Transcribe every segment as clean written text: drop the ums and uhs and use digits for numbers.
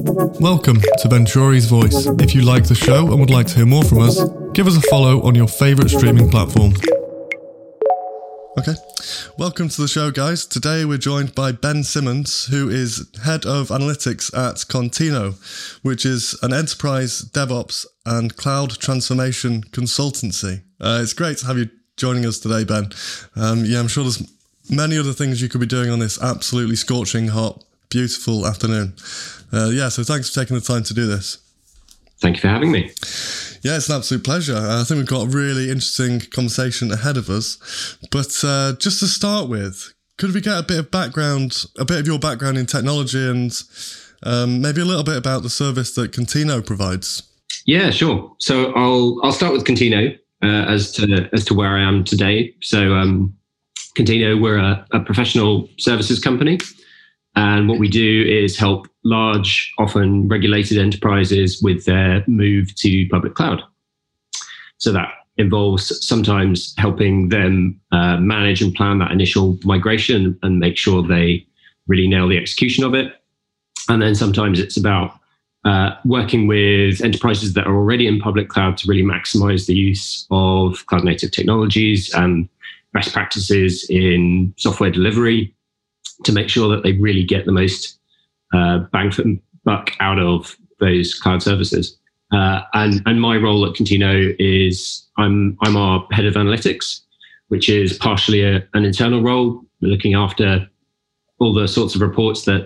Welcome to Venturi's Voice. If you like the show and would like to hear more from us, give us a follow on your favourite streaming platform. Okay, welcome to the show, guys. Today we're joined by Ben Simmons, who is Head of Analytics at Contino, which is an enterprise DevOps and cloud transformation consultancy. It's great to have you joining us today, Ben. I'm sure there's many other things you could be doing on this absolutely scorching hot, beautiful afternoon. So thanks for taking the time to do this. Thank you for having me. Yeah, it's an absolute pleasure. I think we've got a really interesting conversation ahead of us. But just to start with, could we get a bit of your background in technology and maybe a little bit about the service that Contino provides? Yeah, sure. So I'll start with Contino as to where I am today. So Contino, we're a professional services company. And what we do is help large, often regulated enterprises with their move to public cloud. So that involves sometimes helping them manage and plan that initial migration and make sure they really nail the execution of it. And then sometimes it's about working with enterprises that are already in public cloud to really maximize the use of cloud native technologies and best practices in software delivery, to make sure that they really get the most bang for buck out of those cloud services. And my role at Contino is I'm our head of analytics, which is partially an internal role. We're looking after all the sorts of reports that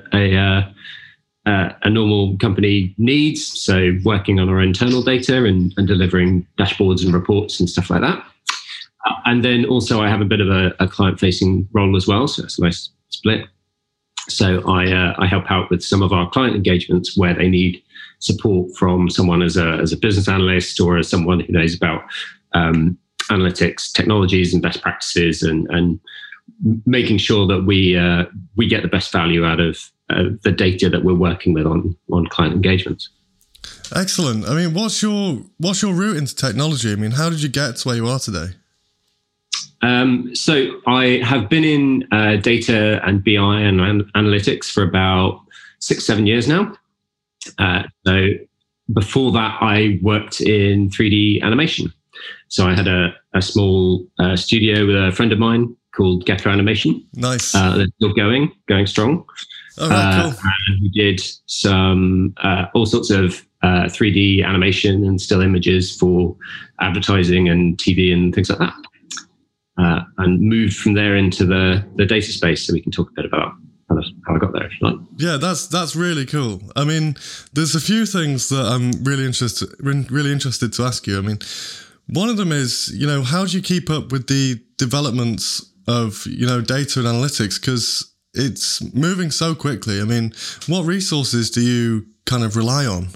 a normal company needs. So working on our internal data and delivering dashboards and reports and stuff like that. And then also I have a bit of a client-facing role as well. So it's a nice split. So I help out with some of our client engagements where they need support from someone as a business analyst or as someone who knows about analytics technologies and best practices and making sure that we get the best value out of the data that we're working with on client engagements. Excellent. I mean, what's your route into technology? I mean, how did you get to where you are today? So I have been in data and BI and analytics for about 6-7 years now. So before that, I worked in 3D animation. So I had a small studio with a friend of mine called Getter Animation. Nice. That's still going strong. Oh, right, cool. And we did some all sorts of 3D animation and still images for advertising and TV and things like that. And moved from there into the data space, so we can talk a bit about how I got there, if you like. Yeah, that's really cool. I mean, there's a few things that I'm really interested to ask you. I mean, one of them is, how do you keep up with the developments of, data and analytics? Because it's moving so quickly. I mean, what resources do you kind of rely on?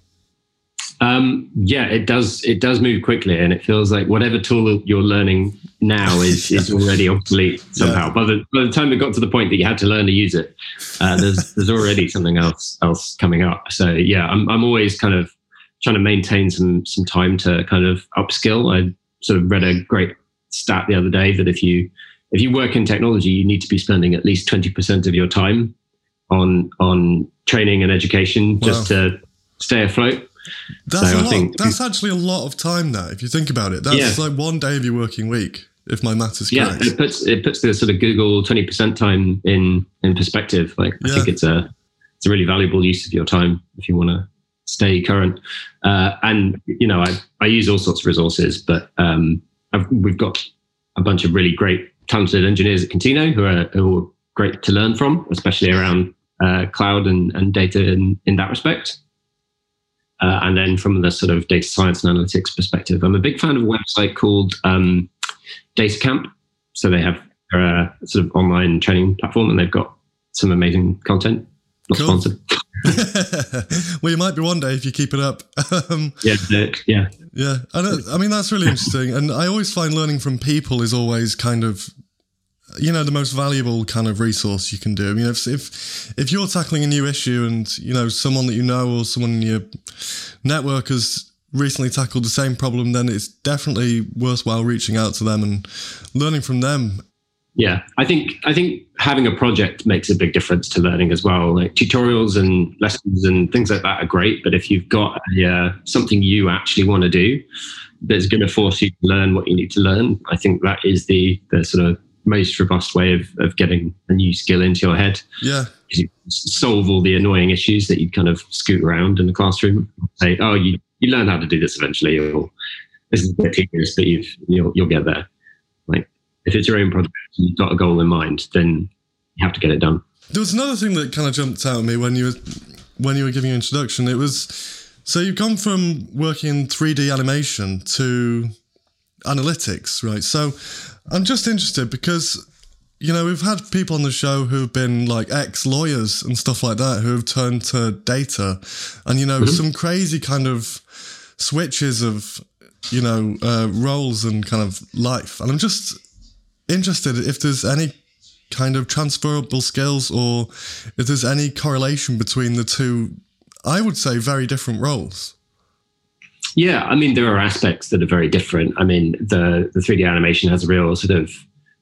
It does move quickly, and it feels like whatever tool you're learning now is already obsolete somehow. Yeah. By the time it got to the point that you had to learn to use it, there's already something else coming up. So yeah, I'm always kind of trying to maintain some time to kind of upskill. I sort of read a great stat the other day that if you work in technology, you need to be spending at least 20% of your time on training and education. Wow. Just to stay afloat. That's actually a lot of time now, if you think about it. That's like one day of your working week, if my math is correct. Yeah, it puts the sort of Google 20% time in perspective. I think it's a really valuable use of your time if you want to stay current. And I use all sorts of resources, but we've got a bunch of really great, talented engineers at Contino who are great to learn from, especially around cloud and data in that respect. And then from the sort of data science and analytics perspective, I'm a big fan of a website called DataCamp. So they have a sort of online training platform, and they've got some amazing content. Not cool. Sponsored. Well, you might be one day if you keep it up. Yeah. I mean, that's really interesting. And I always find learning from people is always kind of, the most valuable kind of resource you can do. I mean, if you're tackling a new issue and, someone that you know or someone in your network has recently tackled the same problem, then it's definitely worthwhile reaching out to them and learning from them Yeah, I think having a project makes a big difference to learning as well. Like tutorials and lessons and things like that are great, but if you've got something you actually want to do that's going to force you to learn what you need to learn, I think that is the sort of most robust way of getting a new skill into your head. Yeah, because you solve all the annoying issues that you'd kind of scoot around in the classroom. Say, oh, you learn how to do this eventually, or this is a bit tedious, but you'll get there. Like, if it's your own project and you've got a goal in mind, then you have to get it done. There was another thing that kind of jumped out at me when you were giving your introduction. It was, so you've gone from working in 3D animation to analytics, right? So I'm just interested because, we've had people on the show who've been like ex-lawyers and stuff like that who have turned to data and, some crazy kind of switches of, roles and kind of life. And I'm just interested if there's any kind of transferable skills or if there's any correlation between the two, I would say, very different roles. Yeah, I mean, there are aspects that are very different. I mean, the 3D animation has a real sort of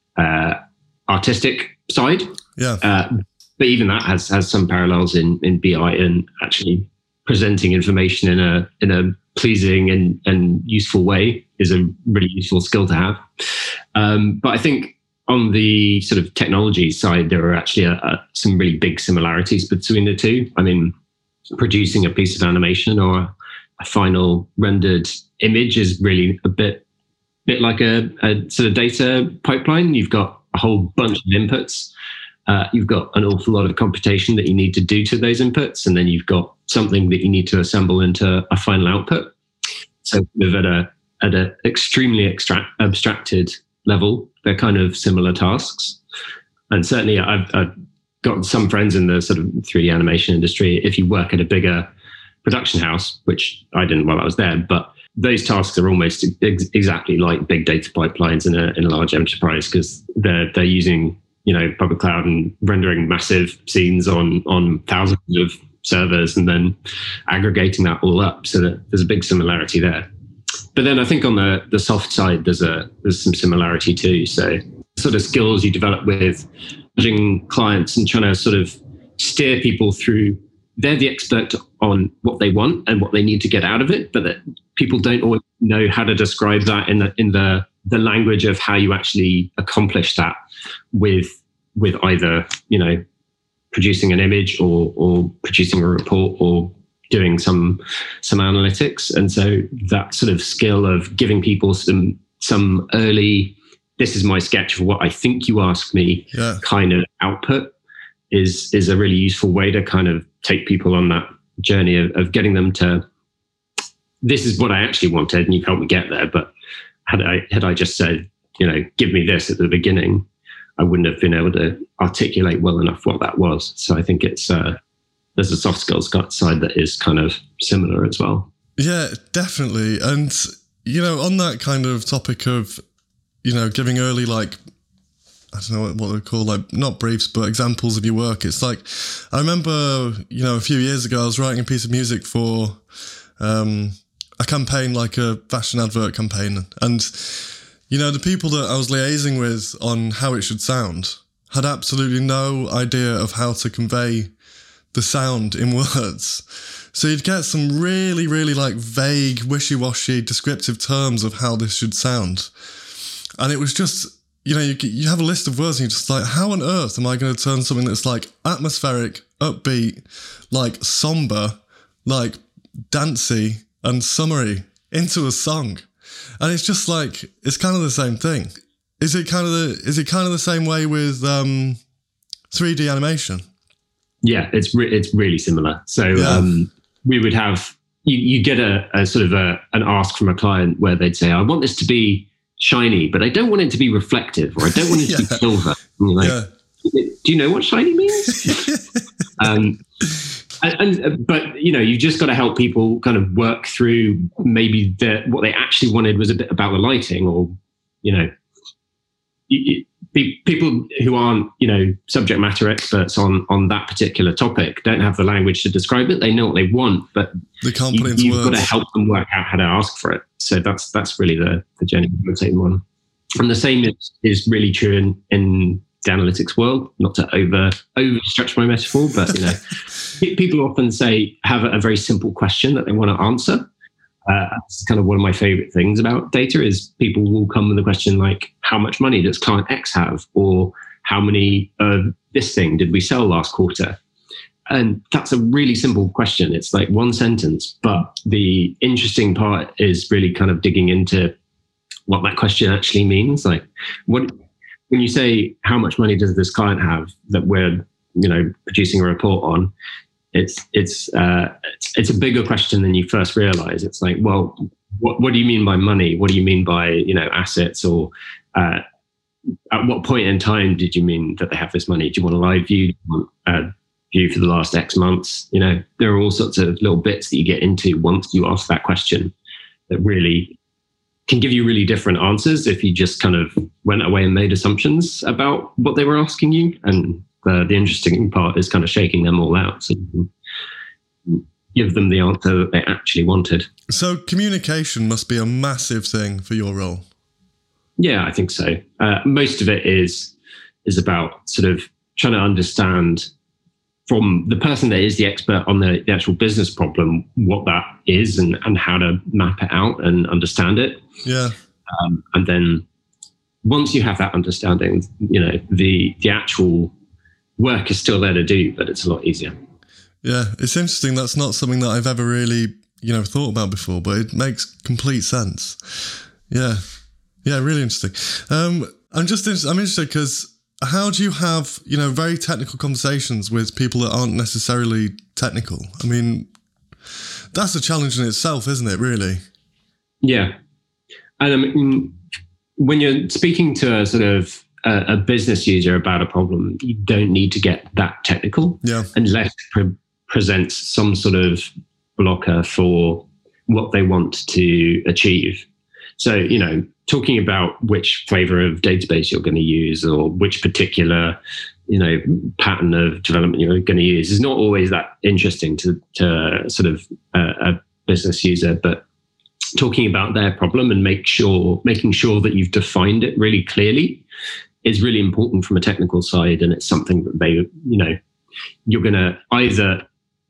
artistic side. Yeah. But even that has some parallels in BI and actually presenting information in a pleasing and useful way is a really useful skill to have. But I think on the sort of technology side, there are actually some really big similarities between the two. I mean, producing a piece of animation or a final rendered image is really a bit like a sort of data pipeline. You've got a whole bunch of inputs. You've got an awful lot of computation that you need to do to those inputs, and then you've got something that you need to assemble into a final output. So at an extremely abstracted level, they're kind of similar tasks. And certainly I've got some friends in the sort of 3D animation industry. If you work at a bigger production house, which I didn't while I was there, but those tasks are almost exactly like big data pipelines in a large enterprise, because they're using public cloud and rendering massive scenes on thousands of servers and then aggregating that all up. So that there's a big similarity there. But then I think on the soft side, there's some similarity too. So sort of skills you develop with managing clients and trying to sort of steer people through. They're the expert on what they want and what they need to get out of it, but that people don't always know how to describe that in the language of how you actually accomplish that with either producing an image or producing a report or doing some analytics. And so that sort of skill of giving people some early, this is my sketch of what I think you asked me, kind of output is a really useful way to kind of take people on that journey of getting them to, this is what I actually wanted and you've helped me get there. But had I just said, give me this at the beginning, I wouldn't have been able to articulate well enough what that was. So I think it's there's a soft skills side that is kind of similar as well. Yeah, definitely. And, on that kind of topic of, giving early, like, I don't know what they're called, like, not briefs, but examples of your work. It's like, I remember, a few years ago, I was writing a piece of music for a campaign, like a fashion advert campaign. And, the people that I was liaising with on how it should sound had absolutely no idea of how to convey the sound in words. So you'd get some really, really like vague, wishy-washy descriptive terms of how this should sound. And it was just, you have a list of words and you're just like, how on earth am I going to turn something that's like atmospheric, upbeat, like somber, like dancey and summery into a song? And it's just like, it's kind of the same thing. Is it kind of the same way with 3D animation? Yeah, it's really similar. So we would have, you get a sort of an ask from a client where they'd say, I want this to be shiny, but I don't want it to be reflective, or I don't want it to be silver. And you're like, do you know what shiny means? But you've just got to help people kind of work through maybe what they actually wanted was a bit about the lighting, or people who aren't subject matter experts on that particular topic don't have the language to describe it. They know what they want, but they can't put it into you've words. got to help them work out how to ask for it. So that's really the genuine one. And the same is really true in the analytics world. Not to overstretch my metaphor, but people often have a very simple question that they want to answer. That's kind of one of my favorite things about data is people will come with a question like, how much money does client X have? Or how many of this thing did we sell last quarter? And that's a really simple question. It's like one sentence, but the interesting part is really kind of digging into what that question actually means. Like when you say, how much money does this client have that we're, producing a report on, it's a bigger question than you first realize. It's like, well, what do you mean by money? What do you mean by, assets? Or at what point in time did you mean that they have this money? Do you want a live view? Do you want a view for the last X months? There are all sorts of little bits that you get into once you ask that question that really can give you really different answers if you just kind of went away and made assumptions about what they were asking you. And the interesting part is kind of shaking them all out so you can give them the answer that they actually wanted. So communication must be a massive thing for your role. Yeah, I think so. Most of it is about sort of trying to understand from the person that is the expert on the actual business problem, what that is and how to map it out and understand it. Yeah. And then once you have that understanding, the actual work is still there to do, but it's a lot easier. Yeah, it's interesting. That's not something that I've ever really, thought about before, but it makes complete sense. Yeah. Yeah, really interesting. I'm interested because how do you have, very technical conversations with people that aren't necessarily technical? I mean, that's a challenge in itself, isn't it, really? Yeah. And I mean, when you're speaking to a sort of a business user about a problem, you don't need to get that technical unless it presents some sort of blocker for what they want to achieve. So, talking about which flavor of database you're going to use or which particular, pattern of development you're going to use is not always that interesting to sort of a business user, but talking about their problem and making sure that you've defined it really clearly is really important from a technical side. And it's something that you're going to either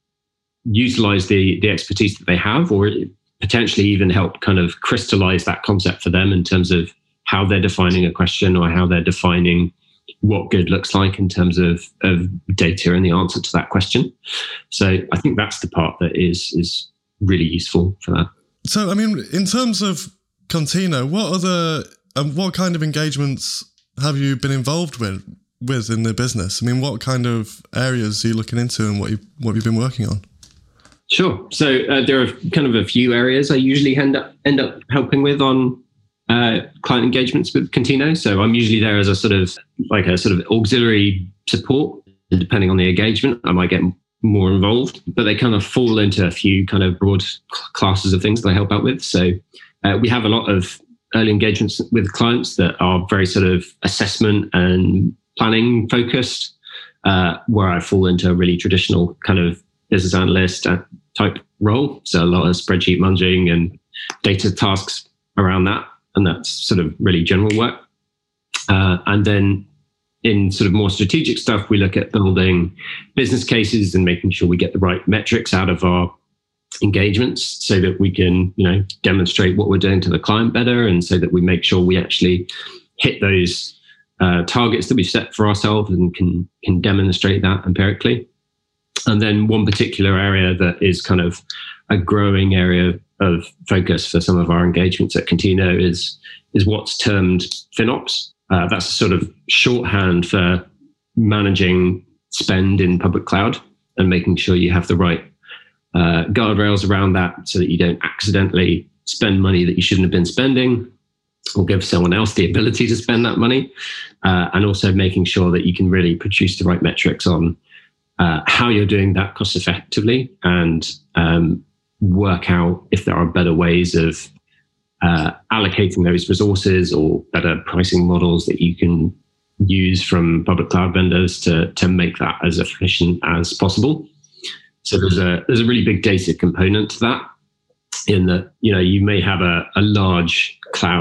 utilize the expertise that they have or potentially even help kind of crystallize that concept for them in terms of how they're defining a question or how they're defining what good looks like in terms of data and the answer to that question. So I think that's the part that is really useful for that. So, I mean, in terms of Contino, what kind of engagements have you been involved with in the business? I mean, what kind of areas are you looking into and what you've been working on? Sure. So there are kind of a few areas I usually end up helping with on client engagements with Contino. So I'm usually there as a sort of auxiliary support. And depending on the engagement, I might get more involved, but they kind of fall into a few kind of broad classes of things that I help out with. So we have a lot of early engagements with clients that are very sort of assessment and planning focused, where I fall into a really traditional kind of business analyst type role. So a lot of spreadsheet munging and data tasks around that. And that's sort of really general work. And then in sort of more strategic stuff, we look at building business cases and making sure we get the right metrics out of our engagements so that we can, demonstrate what we're doing to the client better. And so that we make sure we actually hit those targets that we've set for ourselves and can demonstrate that empirically. And then one particular area that is kind of a growing area of focus for some of our engagements at Contino is what's termed FinOps. That's a sort of shorthand for managing spend in public cloud and making sure you have the right guardrails around that so that you don't accidentally spend money that you shouldn't have been spending or give someone else the ability to spend that money. And also making sure that you can really produce the right metrics on how you're doing that cost effectively and work out if there are better ways of allocating those resources or better pricing models that you can use from public cloud vendors to make that as efficient as possible. So there's a really big data component to that in that, you may have a large cloud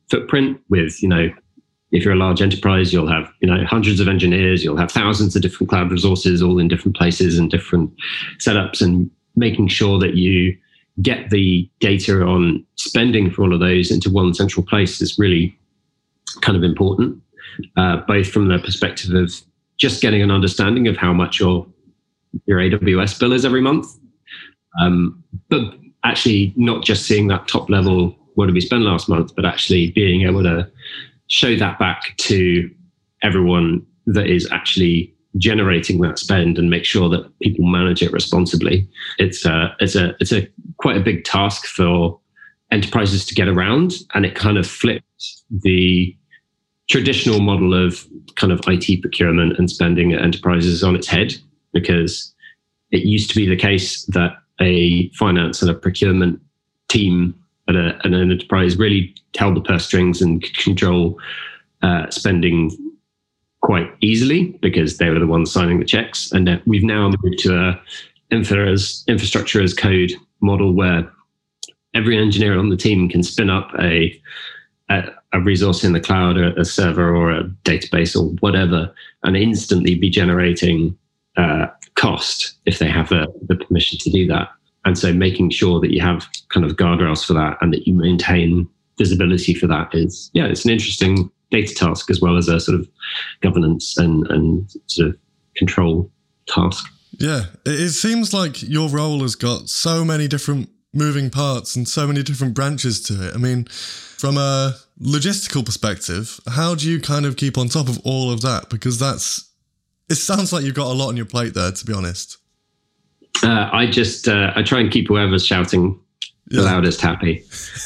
footprint with, if you're a large enterprise, you'll have, hundreds of engineers, you'll have thousands of different cloud resources all in different places and different setups, and making sure that you get the data on spending for all of those into one central place is really kind of important, both from the perspective of just getting an understanding of how much your AWS bill is every month, but actually not just seeing that top level, what did we spend last month, but actually being able to show that back to everyone that is actually generating that spend and make sure that people manage it responsibly. It's a quite a big task for enterprises to get around, and it kind of flips the traditional model of kind of IT procurement and spending at enterprises on its head, because it used to be the case that a finance and a procurement team at an enterprise really held the purse strings and could control spending quite easily because they were the ones signing the checks. And we've now moved to a infrastructure as code model where every engineer on the team can spin up a resource in the cloud, or a server or a database or whatever, and instantly be generating cost if they have the permission to do that. And so making sure that you have kind of guardrails for that and that you maintain visibility for that is, it's an interesting data task as well as a sort of governance and sort of control task. Yeah, it seems like your role has got so many different moving parts and so many different branches to it. I mean, from a logistical perspective, how do you kind of keep on top of all of that? Because it sounds like you've got a lot on your plate there, to be honest. I try and keep whoever's shouting the loudest happy.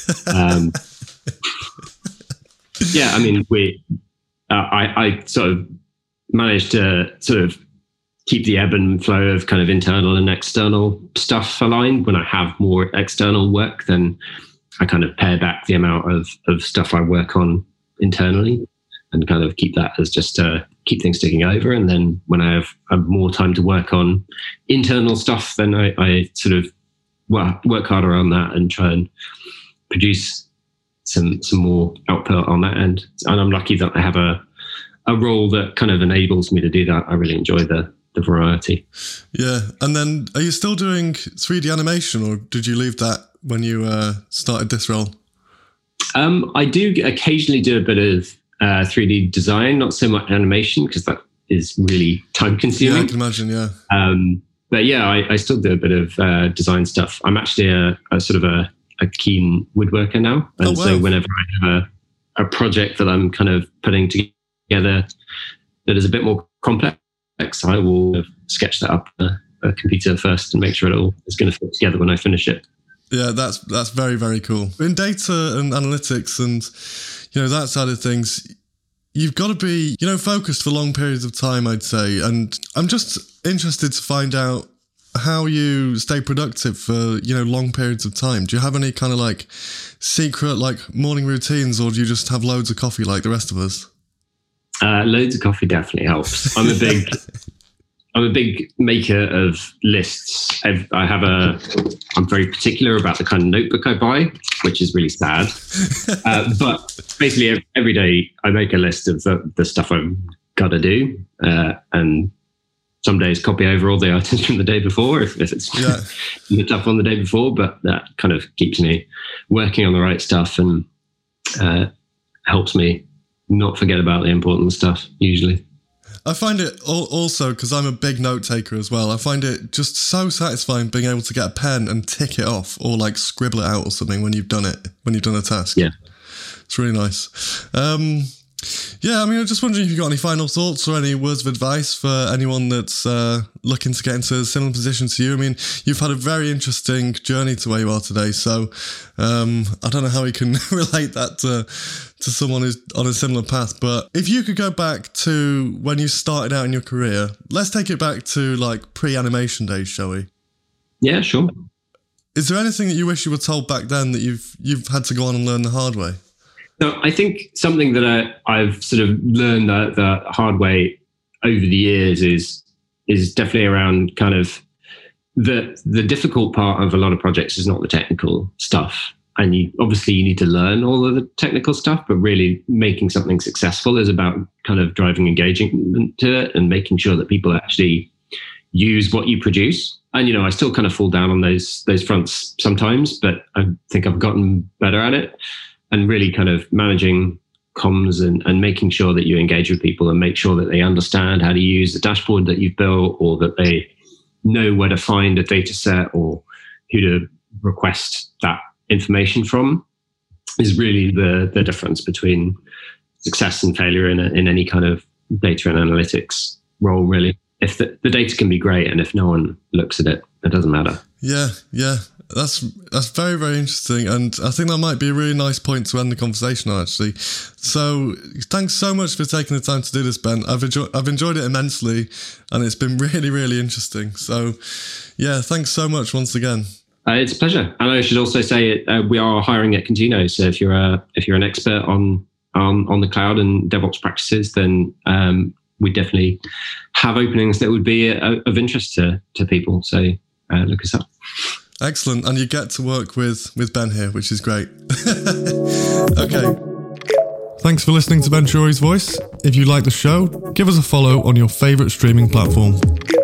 I mean, I sort of managed to sort of keep the ebb and flow of kind of internal and external stuff aligned. When I have more external work, then I kind of pare back the amount of stuff I work on internally and kind of keep that as just keep things ticking over. And then when I have more time to work on internal stuff, then I sort of work harder on that and try and produce some more output on that end. And I'm lucky that I have a role that kind of enables me to do that. I really enjoy the variety. Yeah. And then are you still doing 3D animation, or did you leave that when you started this role? I do occasionally do a bit of 3D design, not so much animation, because that is really time consuming. Yeah, I can imagine, yeah. But yeah, I still do a bit of design stuff. I'm actually a sort of a keen woodworker now. And so whenever I have a project that I'm kind of putting together that is a bit more complex, I will sketch that up on a computer first and make sure it all is going to fit together when I finish it. Yeah, that's very, very cool. In data and analytics and, that side of things, you've got to be, focused for long periods of time, I'd say. And I'm just interested to find out how you stay productive for, long periods of time. Do you have any kind of like secret like morning routines, or do you just have loads of coffee like the rest of us? Loads of coffee definitely helps. I'm a big maker of lists. I'm very particular about the kind of notebook I buy, which is really sad. But basically every day I make a list of the stuff I've got to do. And some days copy over all the items from the day before if it's tough on the day before, but that kind of keeps me working on the right stuff and helps me not forget about the important stuff usually. I find it also, because I'm a big note taker as well, I find it just so satisfying being able to get a pen and tick it off, or like scribble it out or something when you've done a task. Yeah. It's really nice. Yeah, I mean, I'm just wondering if you've got any final thoughts or any words of advice for anyone that's looking to get into a similar position to you. I mean, you've had a very interesting journey to where you are today, so I don't know how we can relate that to someone who's on a similar path. But if you could go back to when you started out in your career, let's take it back to like pre-animation days, shall we? Yeah, sure. Is there anything that you wish you were told back then that you've had to go on and learn the hard way? So I think something that I've sort of learned the hard way over the years is definitely around kind of the difficult part of a lot of projects is not the technical stuff. and you need to learn all of the technical stuff, but really making something successful is about kind of driving engagement to it and making sure that people actually use what you produce. And, I still kind of fall down on those fronts sometimes, but I think I've gotten better at it, and really kind of managing comms and making sure that you engage with people and make sure that they understand how to use the dashboard that you've built, or that they know where to find a data set or who to request that information from, is really the difference between success and failure in any kind of data and analytics role, really. If the data can be great, and if no one looks at it, it doesn't matter. Yeah. That's very, very interesting. And I think that might be a really nice point to end the conversation on, actually. So thanks so much for taking the time to do this, Ben. I've enjoyed it immensely, and it's been really, really interesting. So yeah, thanks so much once again. It's a pleasure. And I should also say we are hiring at Contino. So if you're an expert on the cloud and DevOps practices, then we definitely have openings that would be of interest to people. So look us up. Excellent. And you get to work with Ben here, which is great. Okay. Thanks for listening to Ben Shorey's Voice. If you like the show, give us a follow on your favourite streaming platform.